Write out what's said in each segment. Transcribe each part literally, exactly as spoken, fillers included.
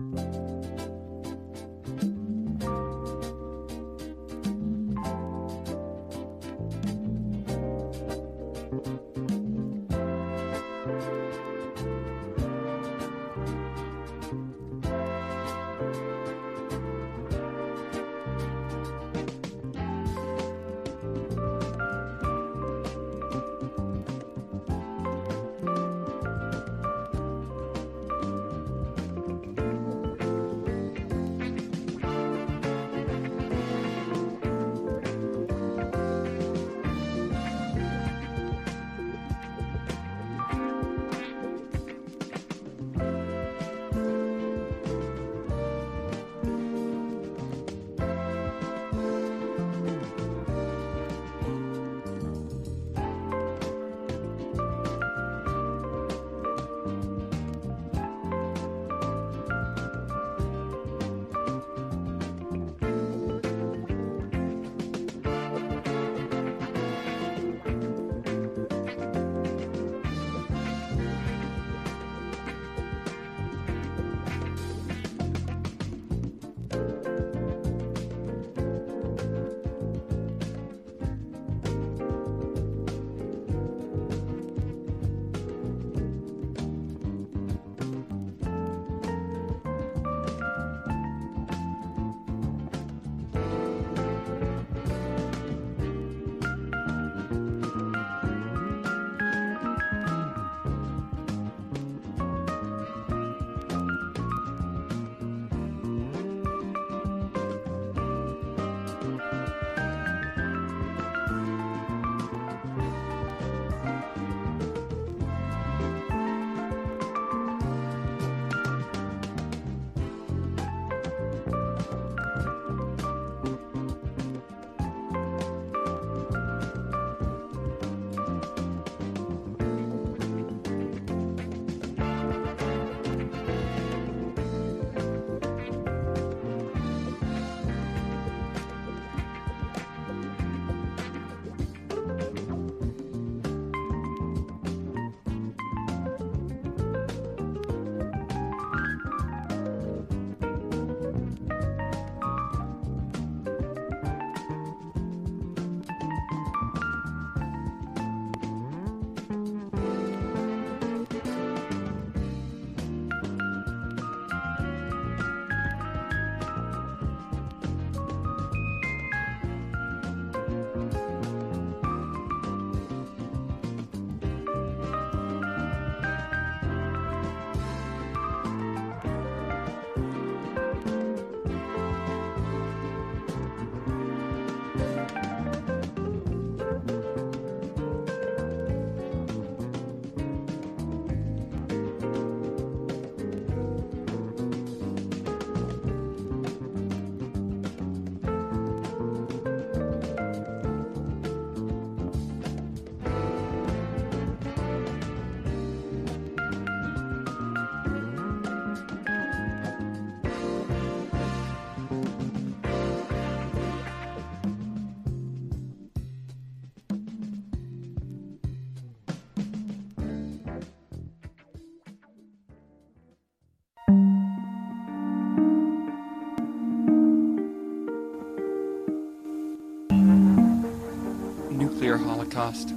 nuclear holocaust.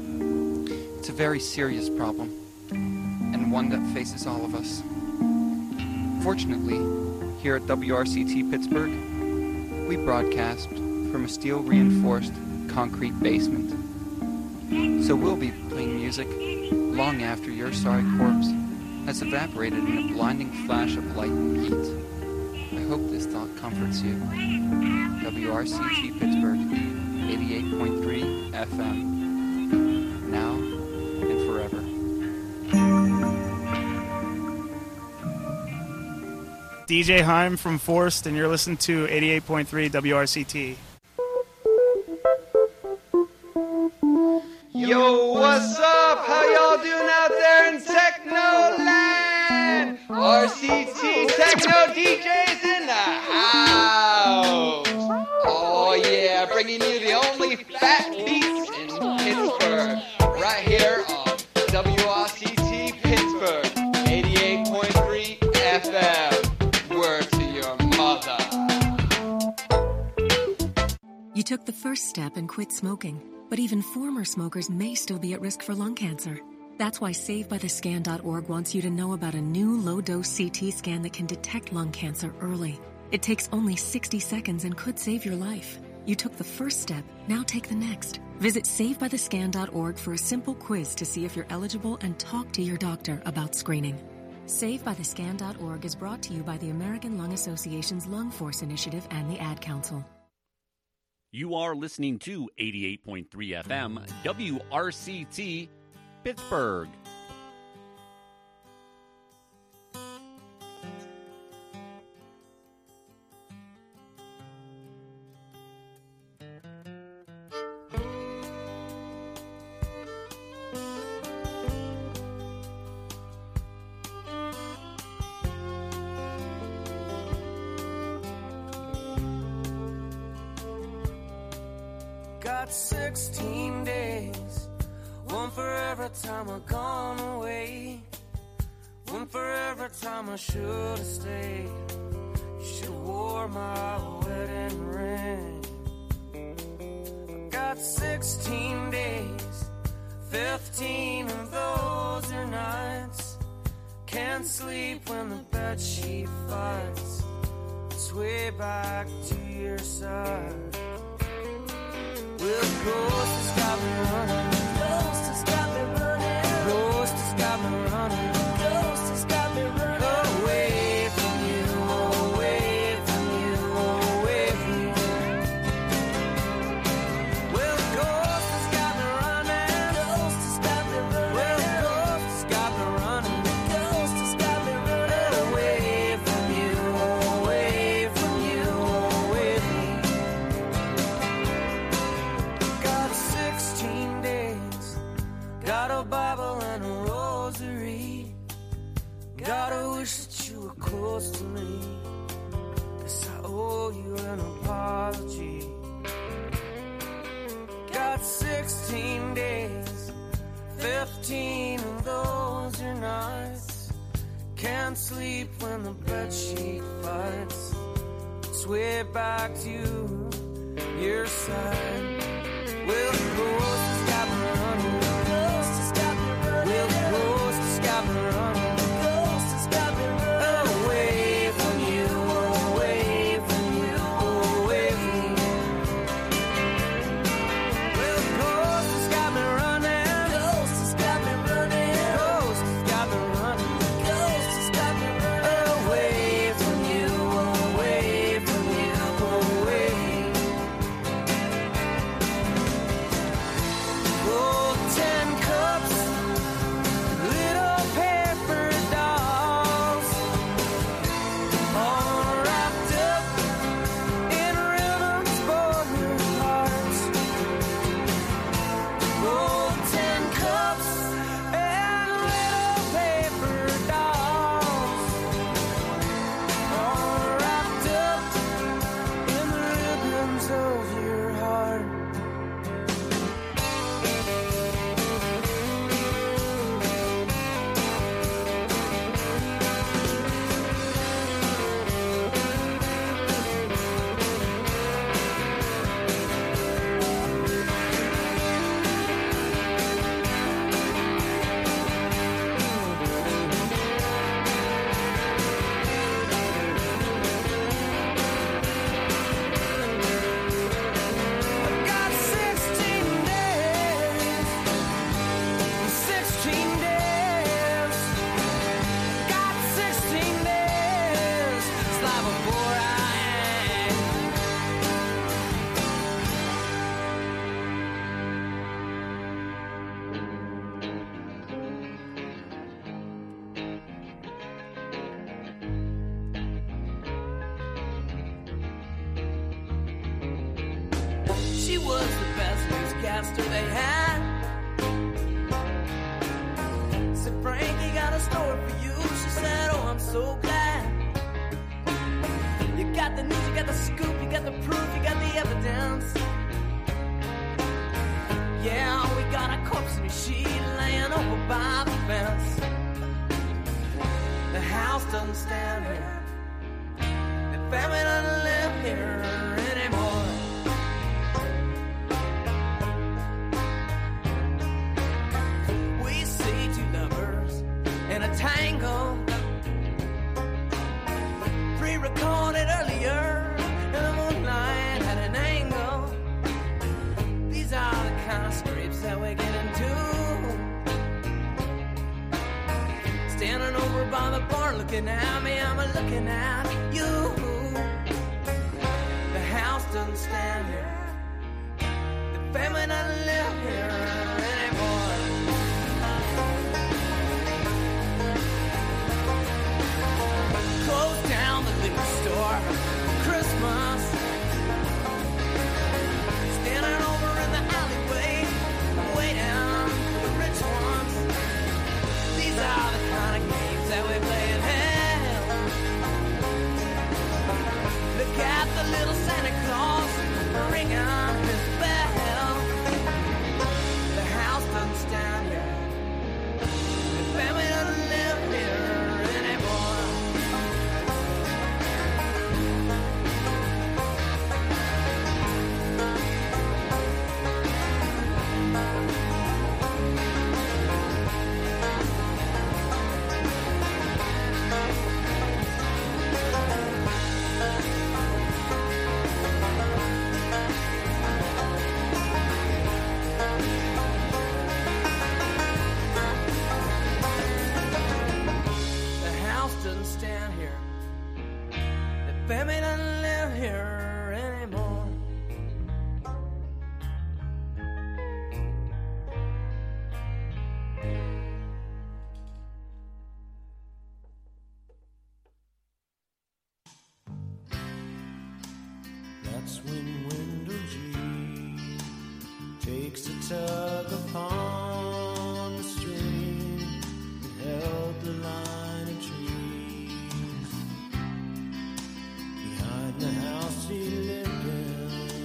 It's a very serious problem, and one that faces all of us. Fortunately, here at W R C T Pittsburgh, we broadcast from a steel-reinforced concrete basement. So we'll be playing music long after your sorry corpse has evaporated in a blinding flash of light and heat. I hope this thought comforts you. W R C T Pittsburgh, eighty-eight point three F M. Now and forever. D J Heim from Forced, and you're listening to eighty-eight point three W R C T. Yo, what's up? How y'all doing out there in Techno Land? R C T Techno D Js in the house. Oh yeah, bringing you the only fat beats in Pittsburgh, right here on W R C T Pittsburgh, eighty-eight point three F M. first step and quit smoking. But even former smokers may still be at risk for lung cancer. That's why save by the scan dot org wants you to know about a new low-dose C T scan that can detect lung cancer early. It takes only sixty seconds and could save your life. You took the first step, now take the next. Visit save by the scan dot org for a simple quiz to see if you're eligible and talk to your doctor about screening. save by the scan dot org is brought to you by the American Lung Association's Lung Force Initiative and the Ad Council. You are listening to eighty-eight point three F M W R C T Pittsburgh. Got sixteen days, one for every time I've gone away, one for every time I should have stayed. You should have wore my wedding ring. Got sixteen days, fifteen of those are nights. Can't sleep when the bedsheet fights. Sway back to your side. Well, the ghost has got me running. The ghost has got me running. The ghost has got me running. The ghost has got me running. Away from you, away from you, away from you. Well, the ghost has got me running. The ghost has got me running. Well, the ghost has got me running. The ghost has got me running. Away from you, away from you, away from you. sixteen days, got a Bible and a rosary. Gotta wish that you were close to me, 'cause I owe you an apology. Got sixteen days, fifteen of those are nights. Can't sleep when the bedsheet fights. Sway back to your side. Well, the ghost has got me running. The ghost has got me running. Well, the ghost has got me running. The ghost has got me running. Away from you, away from you, away from you. Well, the ghost has got me running. The ghost has got me running. The ghost has got me running. The ghost has got me running. Away from you, away from you, away from you. Oh, ten cups, little paper dolls, all wrapped up in ribbons for your heart. Oh, ten cups and little paper dolls, all wrapped up in the ribbons of your heart. Got sixteen days, sixteen days, got sixteen days, slide before I am. She was the best newscaster they had. Said, Frankie, got a story for you. She said, oh, I'm so glad. You got the news, you got the scoop, you got the proof, you got the evidence. Yeah, we got a corpse in a sheet laying over by the fence. The house doesn't stand here. The family doesn't live here anymore. told it earlier, and the moonlight had an angle. These are the kind of scrapes that we get into. Standing over by the bar looking at me, I'm looking at you. The house doesn't stand here, the family doesn't live here anymore. Close down the liquor store for Christmas. Standing over in the alleyway, waiting for the rich ones. These are the kind of games that we play in hell. Look at the little Santa Claus ringing his bell. The house doesn't stand here, the family doesn't live here anymore. Doesn't stand here, the family doesn't live here anymore. That's when Wendell G takes a tug upon the string and held the line of trees behind the house he lived in.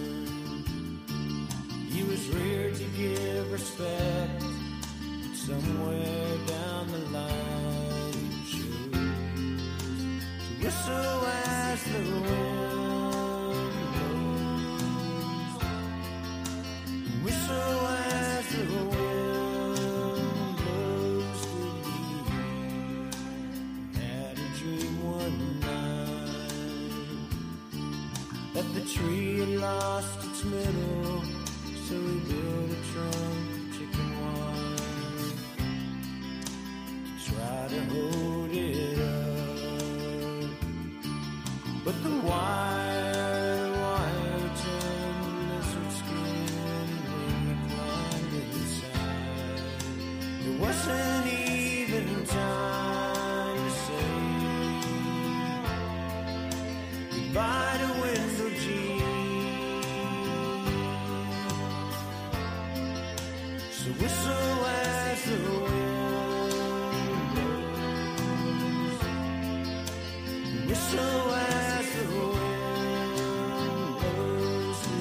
He was reared to give respect, but somewhere down the line he chose to whistle as the wind blows, whistle as the wind blows to leave. Had a dream one night that the tree had lost its middle, so he built a trunk of chicken wire to try to hold it up. But the wire, wire turned lizard skin when we climbed inside. There wasn't even time to say goodbye to Wendell G. So whistle as the wind blows, whistle as the wind blows to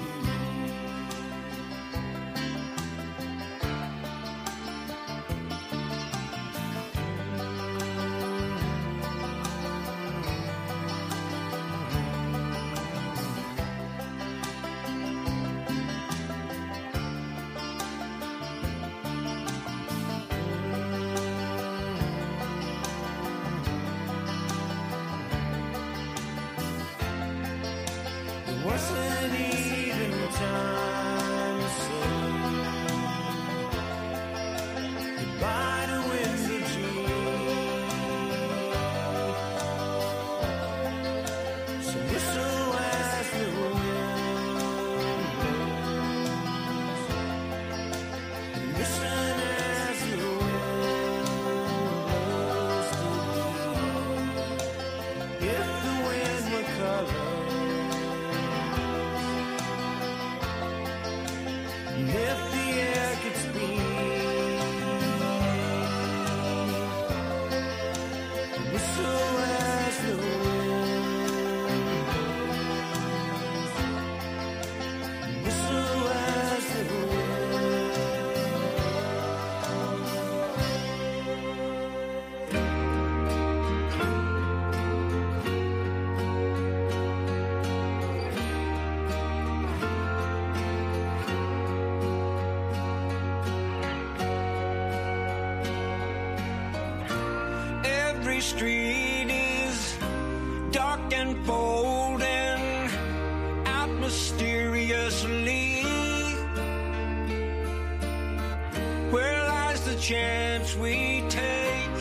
wasn't even time to say goodbye to Wendell G. So whistle as the wind blows, listen as the wind blows to leave. If the wind were color, if the air could speak, whistle as the wind blows, whistle as the Every street is dark and chance we take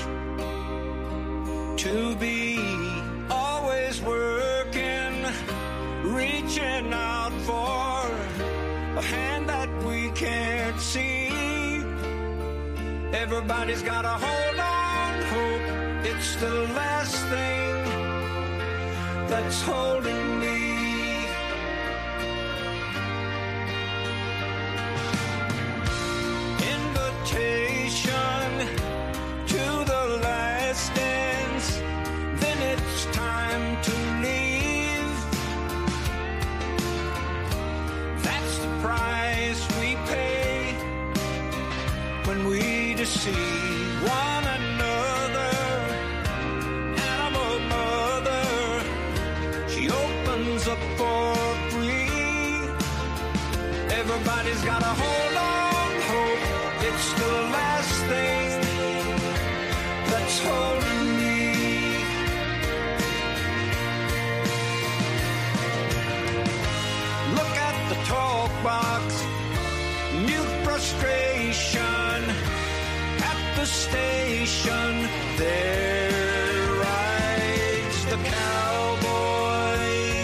to be always working, reaching out for a hand that we can't see. Everybody's got a hold on hope. It's the last thing that's holding me. Invitation to the last dance, then it's time to leave. That's the price we pay when we deceive one another. Animal mother, she opens up for free. Everybody's got a hold on hope. It's the last thing that's holding me. Look at the talk box, new frustration. At the station, there rides the cowboy.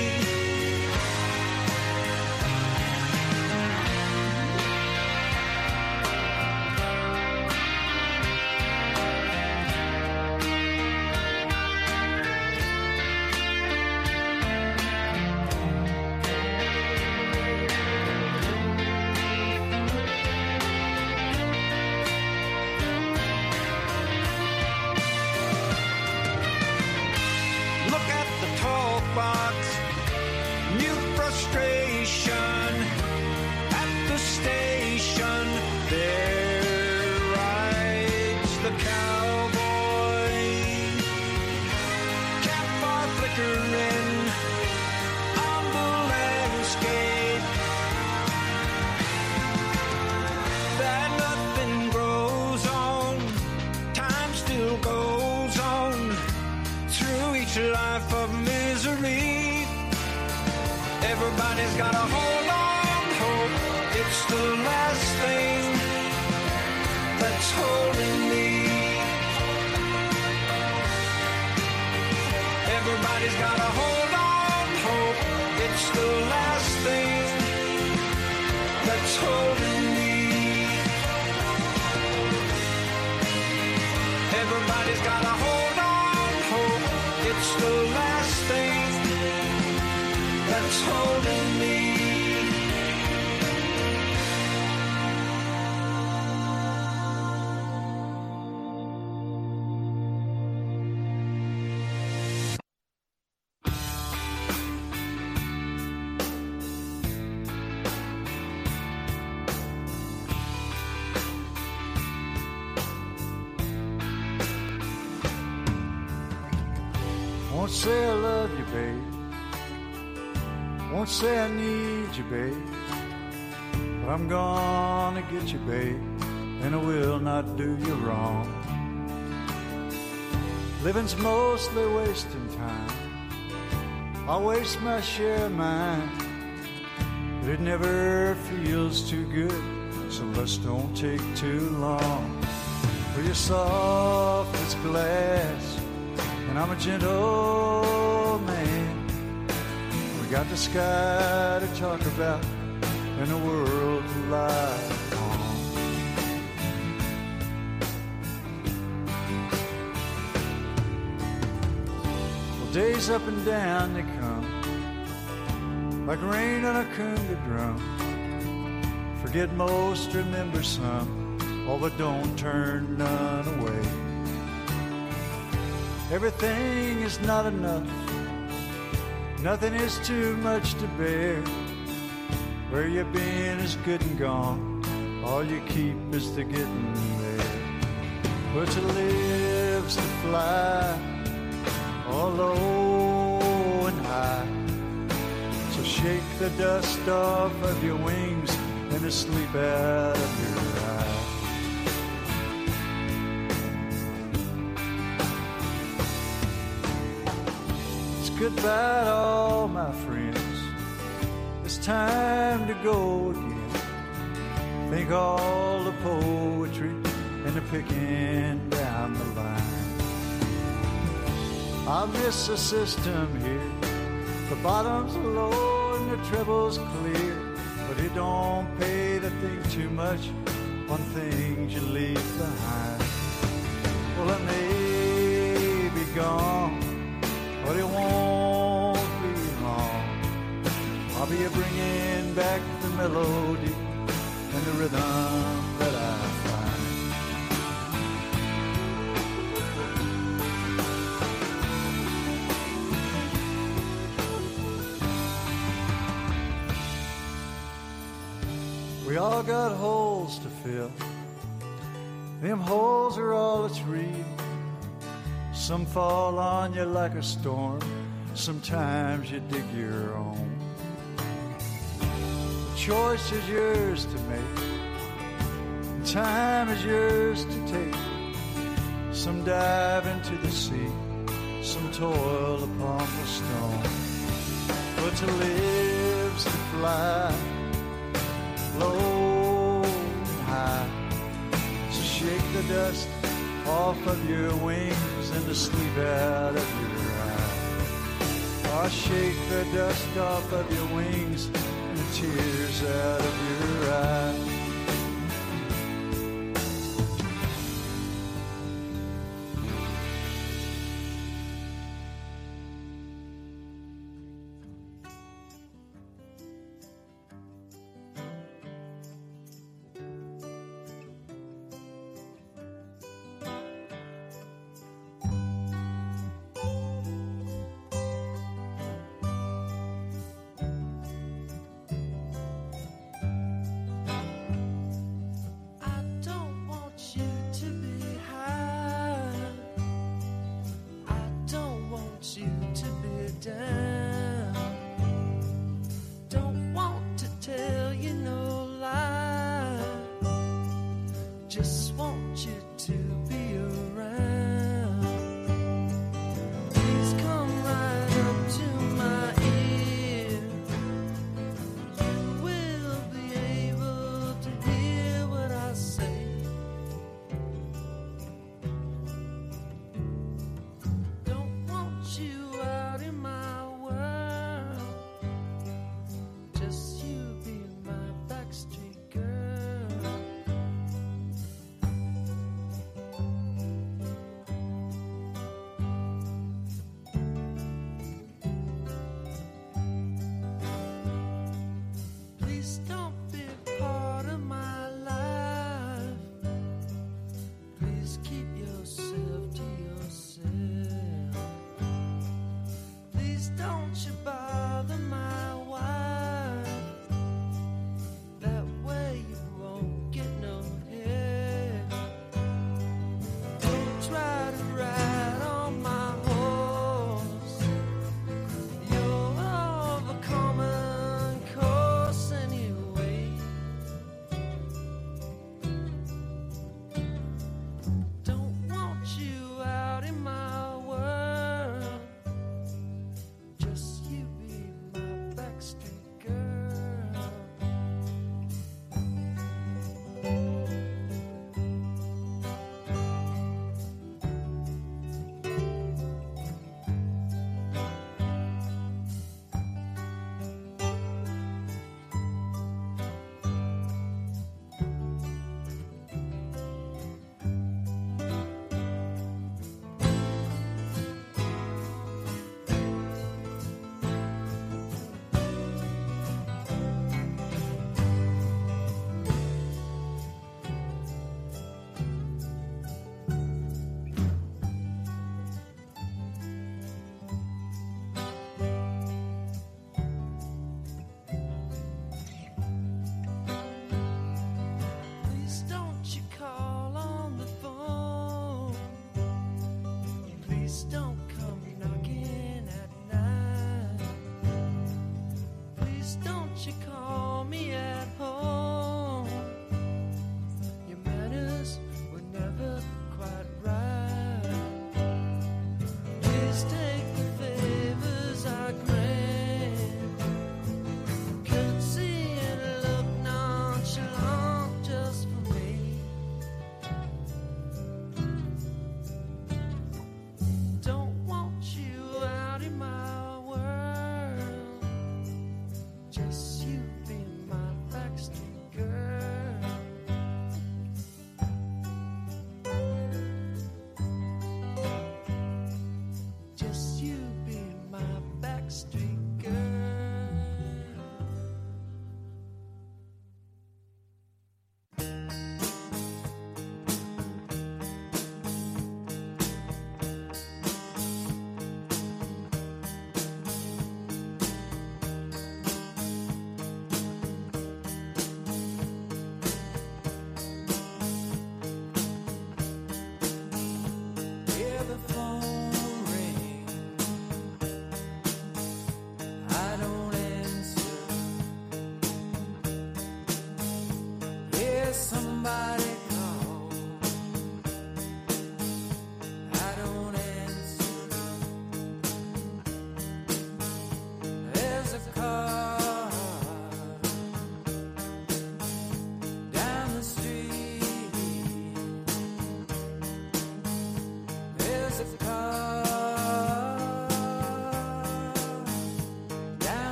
Box, new frustration. At the station, there rides the cowboy. Campfire flickering on the landscape. That nothing grows on, time still goes on through each life of misery. Everybody's got a hold on hope. It's the last thing that's holding me. Everybody's got a hold on hope. It's the last thing that's holding me. Everybody's got a hold on hope. It's the last thing that's holding me. Won't say I love you, babe. Won't say I need you, babe. But I'm gonna get you, babe, and I will not do you wrong. Living's mostly wasting time. I waste my share of mine, but it never feels too good, so let's don't take too long. For you're soft as glass, and I'm a gentle man. We got the sky to talk about and the world to lie on. Well, days up and down they come, like rain on a conga drum. Forget most, remember some, all but don't turn none away. Everything is not enough, nothing is too much to bear. Where you've been is good and gone, all you keep is the getting there. But to live's to fly, all low and high. So shake the dust off of your wings and the sleep out of your eyes. Goodbye to all my friends, it's time to go again. Think all the poetry and they're picking down the line. I miss the system here. The bottom's low and the treble's clear, but it don't pay to think too much on things you leave behind. Well, it may be gone, but it won't be long. I'll be bringing back the melody and the rhythm that I find. We all got holes to fill. Them holes are all that's real. Some fall on you like a storm. Sometimes you dig your own. The choice is yours to make. Time is yours to take. Some dive into the sea. Some toil upon the stone. But to live's to fly low and high. So shake the dust off of your wings and the sleep out of your eyes. Or shake the dust off of your wings and the tears out of your eyes.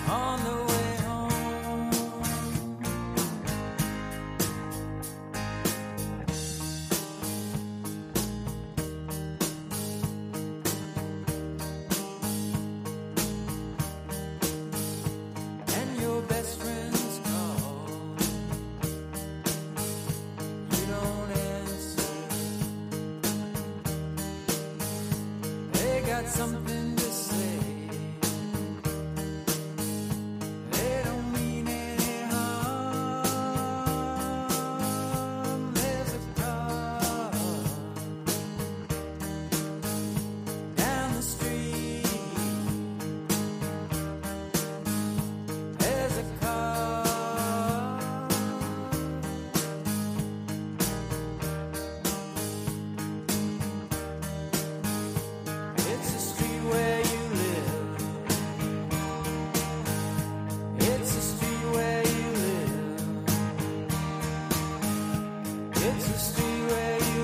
on the way home. And your best friends call, you don't answer. They got something to say. They don't mean any harm. There's a car down the street. There's a car. It's a street where you live. It's a street where you live. It's a street where you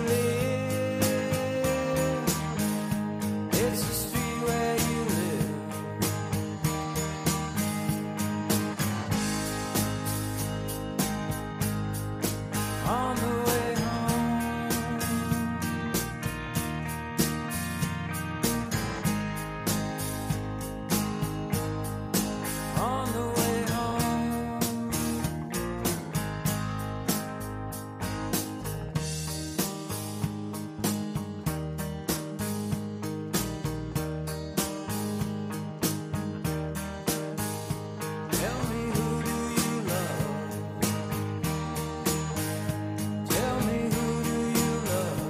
live. It's a street where you live. On the way home. On the way home. Tell me, who do you love? Tell me, who do you love?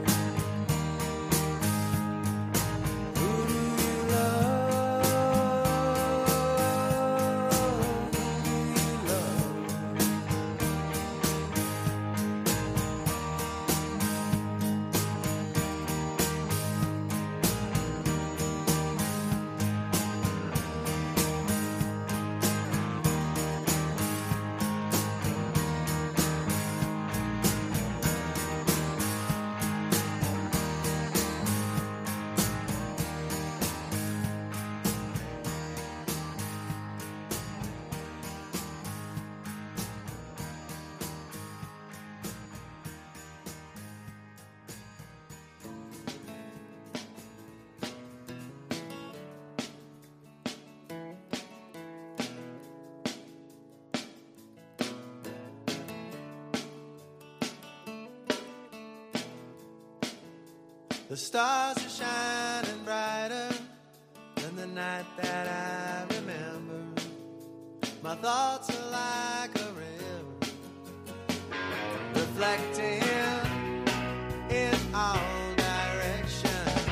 Who do you love? Who do you love? The stars are shining brighter than the night that I remember. My thoughts are like a river, reflecting in all directions.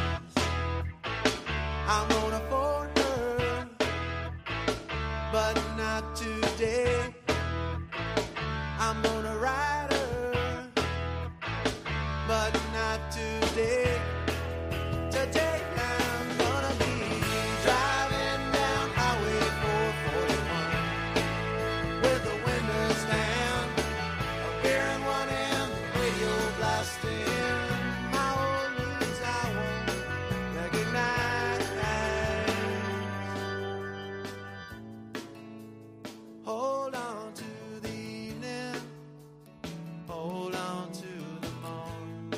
I'm gonna phone her, but not today. I'm gonna write her, but not today. Today I'm gonna be driving down Highway four forty-one with the windows down, a beer in one hand, the radio blasting. My old news I won't recognize. Hold on to the evening, hold on to the morn.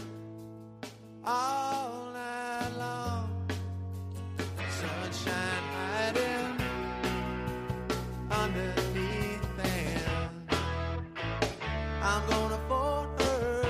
All night long, sunshine hiding underneath them. I'm gonna phone her,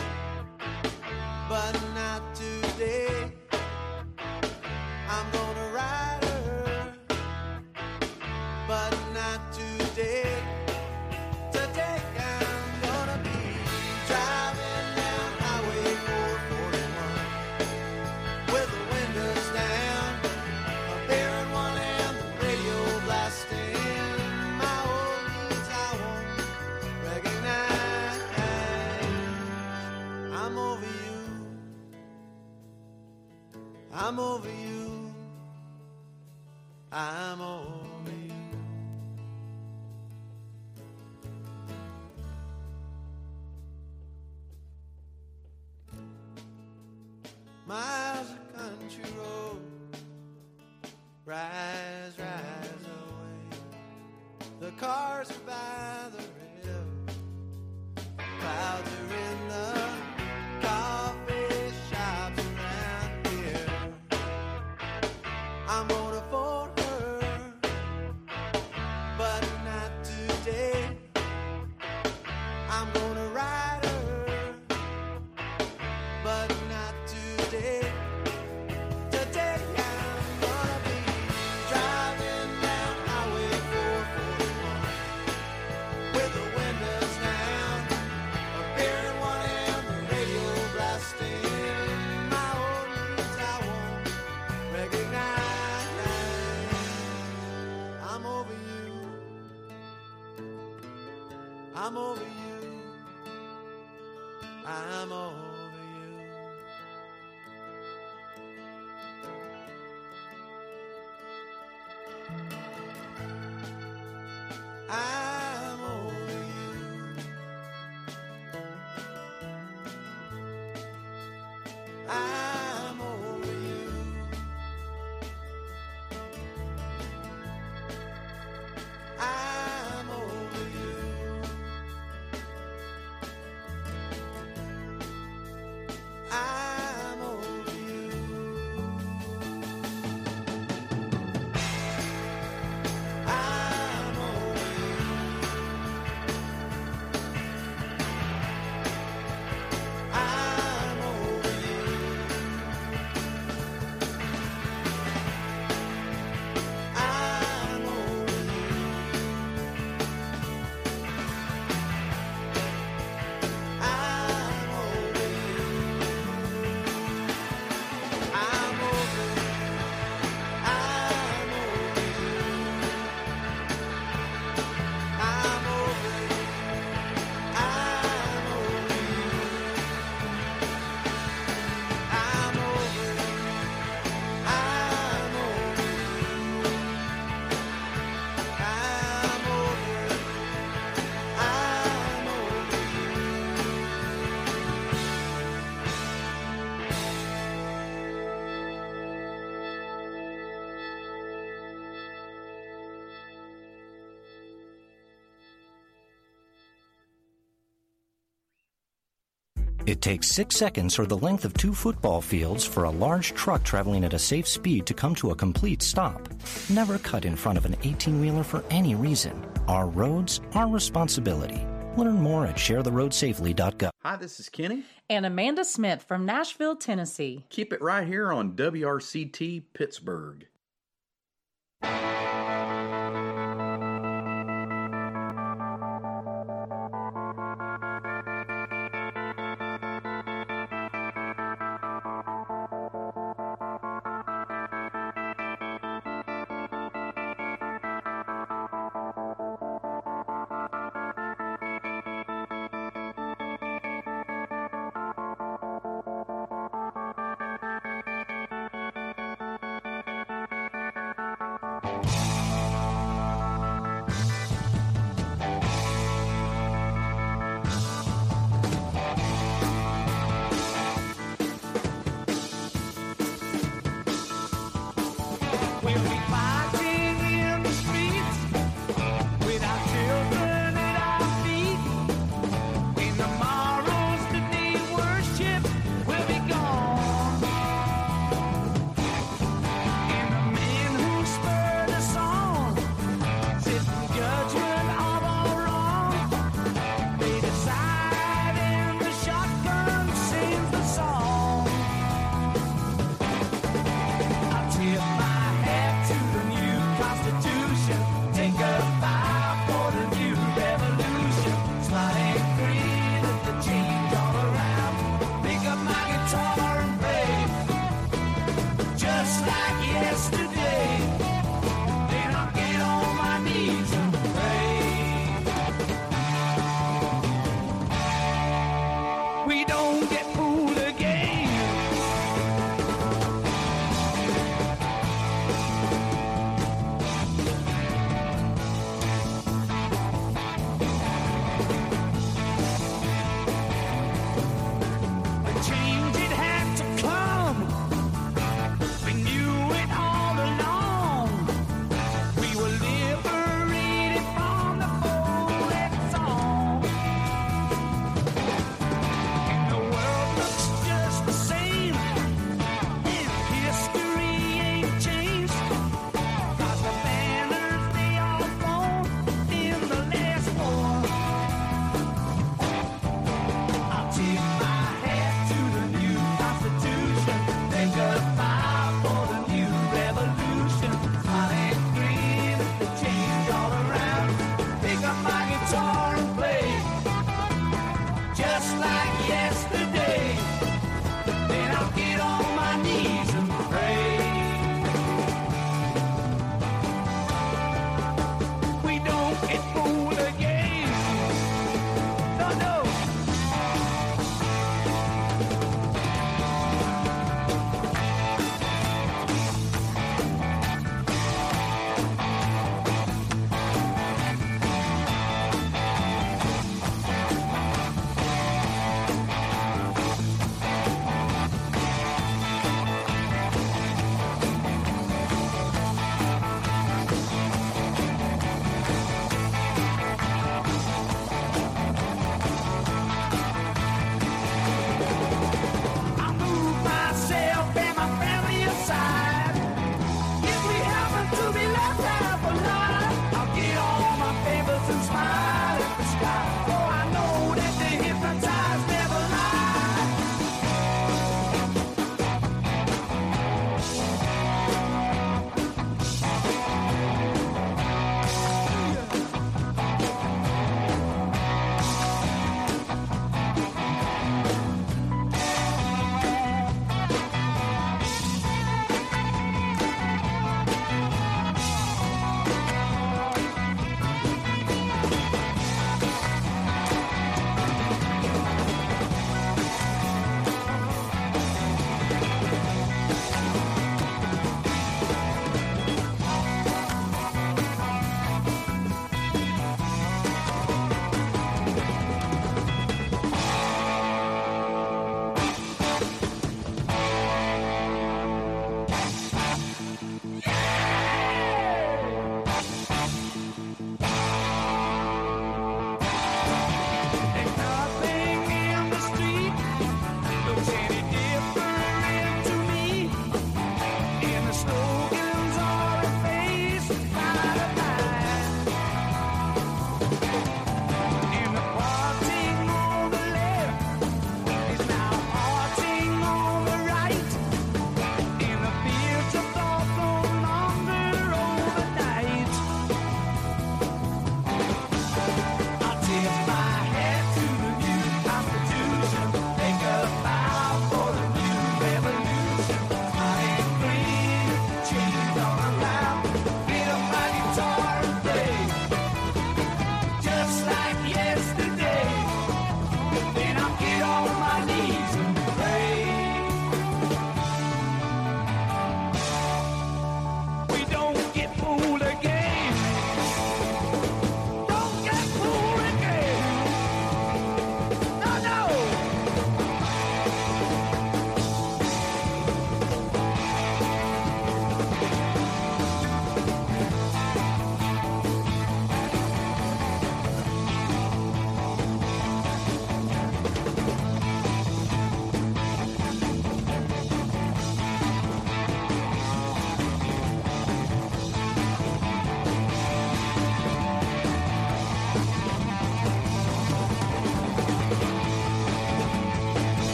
but not today. I'm gonna write her, but not today. Today I'm gonna be driving down Highway four forty-one with the windows down, a beer in one hand, the radio blasting. My old news I won't recognize. I'm over you, I'm over you, I'm over you. Miles of country road, rise, rise away. The cars are by the river, clouds are in the coffee shops around here. I'm gonna phone her, but not today. I'm gonna ride her, but not today. Today I'm gonna be driving down Highway four forty-one with the windows down, a beer in one hand, the radio blasting. My old needs I won't recognize. I'm over you. I'm over you. I'm over you. I'm over you. I'm over you. I'm over you. I'm over you. I'm over you. I'm over you. I'm over you. I'm over you. I'm over you. I'm over you. I'm over you. I'm over you. I'm over you. I'm over you. I'm over you. I'm over It takes six seconds or the length of two football fields for a large truck traveling at a safe speed to come to a complete stop. Never cut in front of an eighteen-wheeler for any reason. Our roads, our responsibility. Learn more at share the road safely dot gov. Hi, this is Kenny. And Amanda Smith from Nashville, Tennessee. Keep it right here on W R C T Pittsburgh.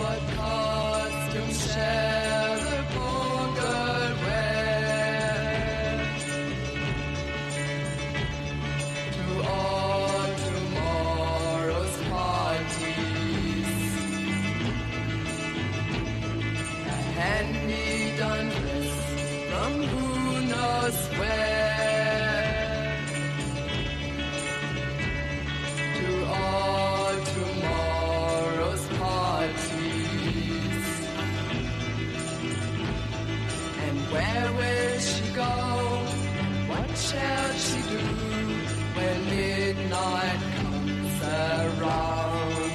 what costume shall the poor girl wear to all tomorrow's parties? A hand-me-down dress from who knows where to all tomorrow's parties. And where will she go? What shall she do when midnight comes around?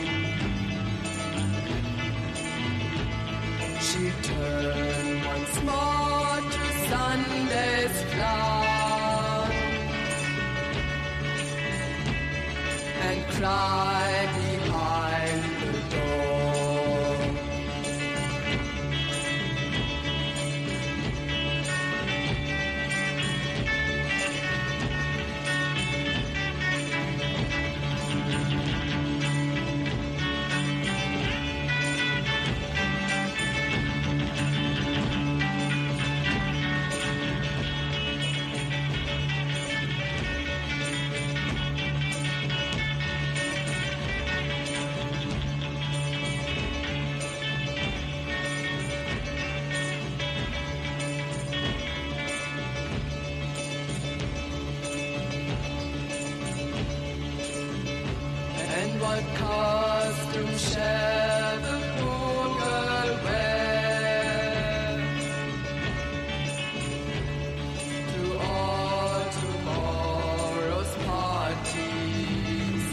She turned once more to Sunday's clown and cry behind the door. And what costume shall the poor girl wear to all tomorrow's parties?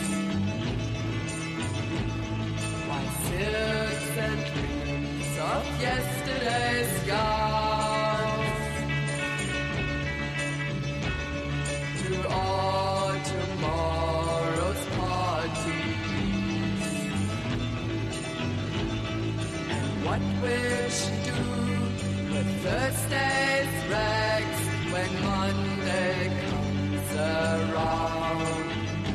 Why, silks and linens of yesterday's gowns to all tomorrow's parties. And what will she do with Thursday's rags when Monday comes around?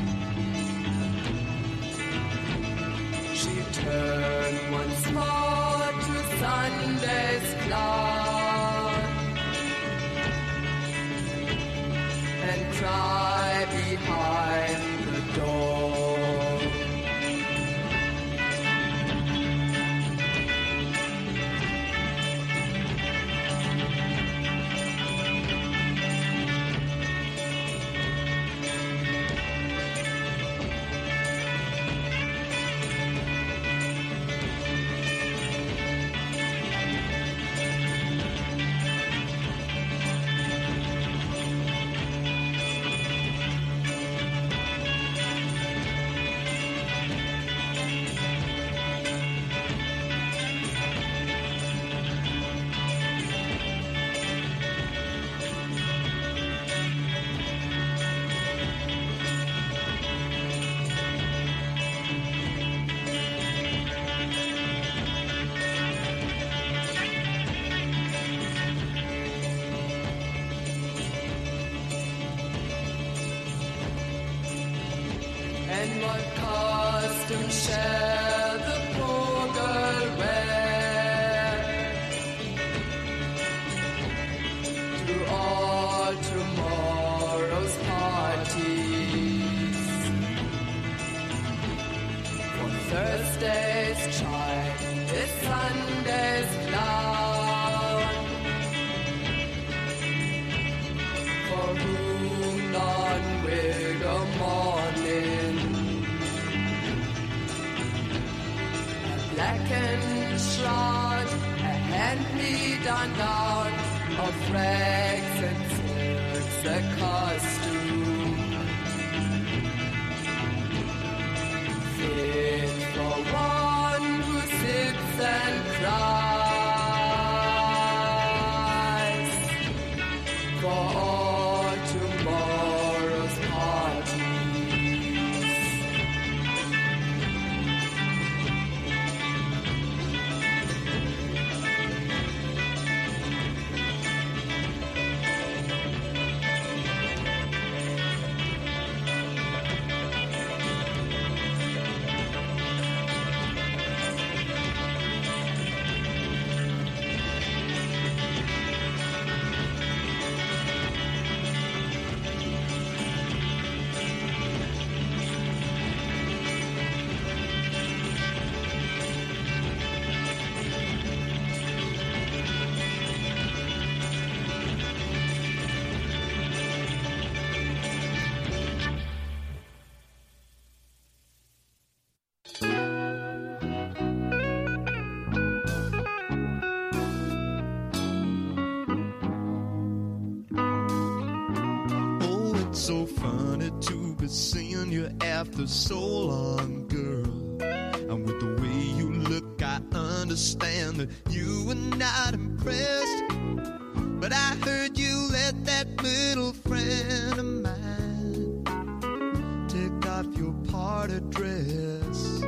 She turned once more to Sunday's clown and cry behind the door. And what costume shall the poor girl wear to all tomorrow's parties? For Thursday's child is Sunday's clown, for whom none will go mourning. Blackened shroud, a hand-me-down gown of rags and silks, a costume fit for one who sits and cries for all tomorrow's parties. It's so funny to be seeing you after so long, girl. And with the way you look, I understand that you were not impressed. But I heard you let that little friend of mine take off your party dress.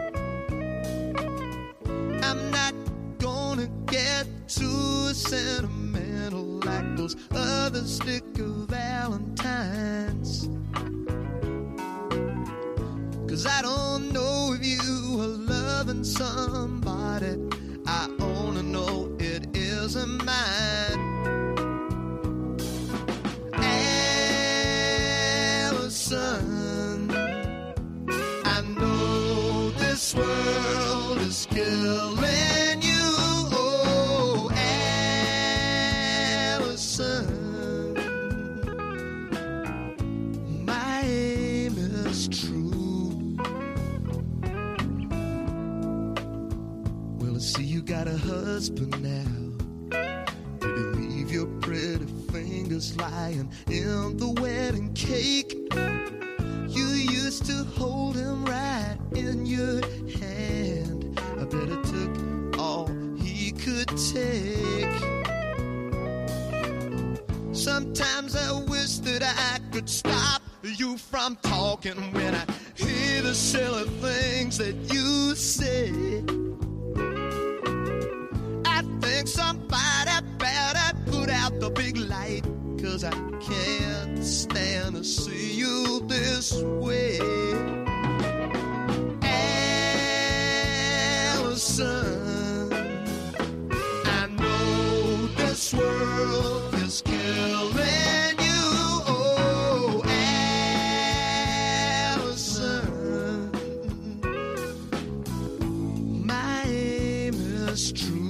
I'm not gonna get too sentimental like those other sticker valentines, 'cause I don't know if you are loving somebody. I only know it isn't mine. Allison, I know this world is killing you. Oh, Allison, my aim is true. Well, I see you got a husband now. Did he leave your pretty fingers lying in the wedding cake? You used to hold him right in your hand. I bet it took all he could take. Sometimes I wish that I could stop you from talking when I hear the silly things that you say. I think somebody better put out the big light, 'cause I can't stand to see you this way. Allison, I know this world is killing you. Oh, Allison, my aim is true.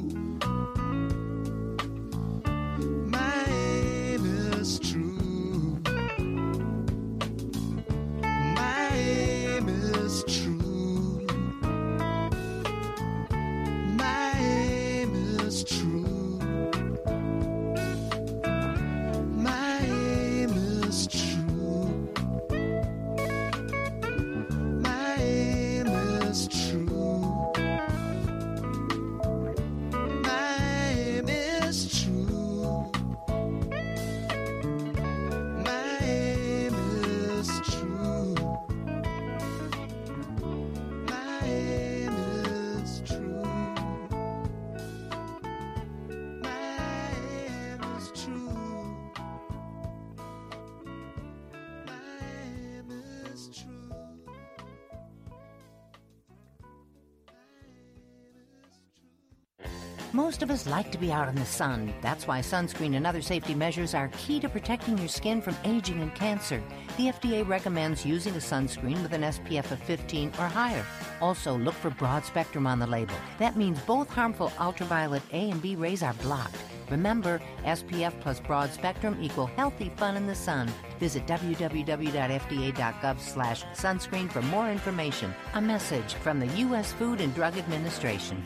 Most of us like to be out in the sun. That's why sunscreen and other safety measures are key to protecting your skin from aging and cancer. The F D A recommends using a sunscreen with an S P F of fifteen or higher. Also, look for broad spectrum on the label. That means both harmful ultraviolet A and B rays are blocked. Remember, S P F plus broad spectrum equal healthy fun in the sun. Visit w w w dot f d a dot gov slash sunscreen for more information. A message from the U S Food and Drug Administration.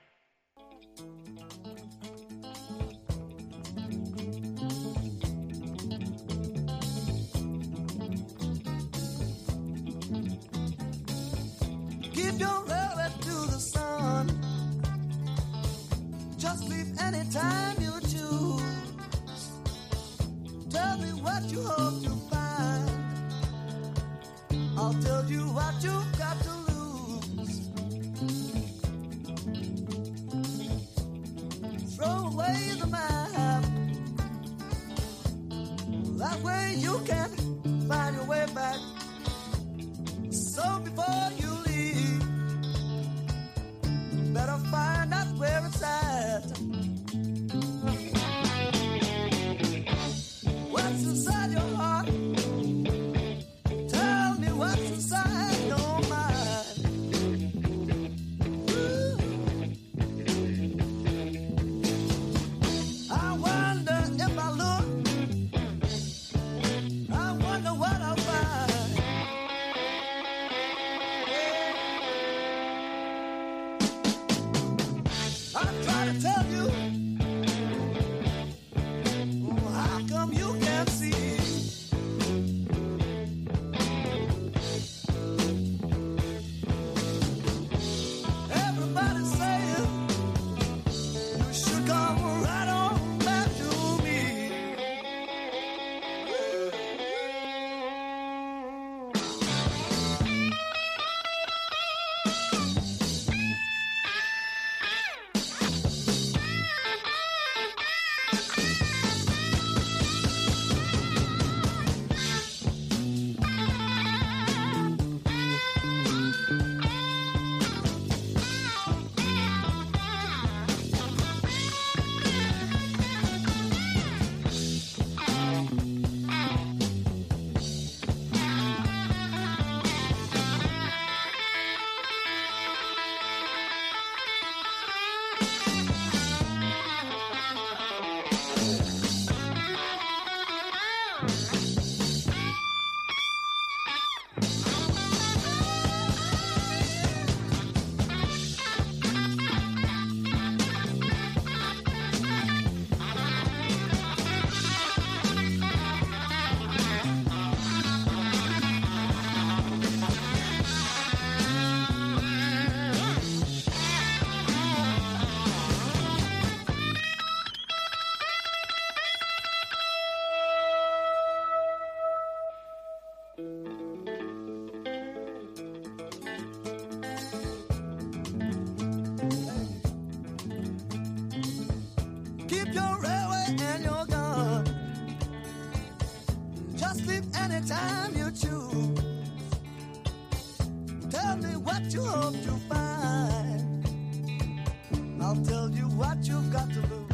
Give your love to the sun. Just leave anytime you choose. Tell me what you hope to find. I'll tell you what you've got to lose. Throw away the map. That way you can find your way back. So before you leave, better find out where it's at. What's inside your heart? what you hope to find. I'll tell you what you've got to lose.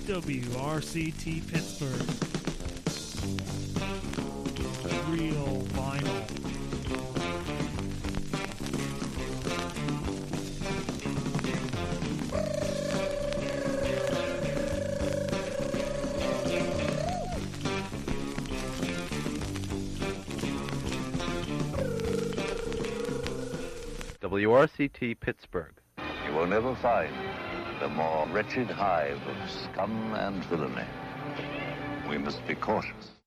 W R C T Pittsburgh. Real vinyl. W R C T Pittsburgh. You will never find a more wretched hive of scum and villainy. We must be cautious.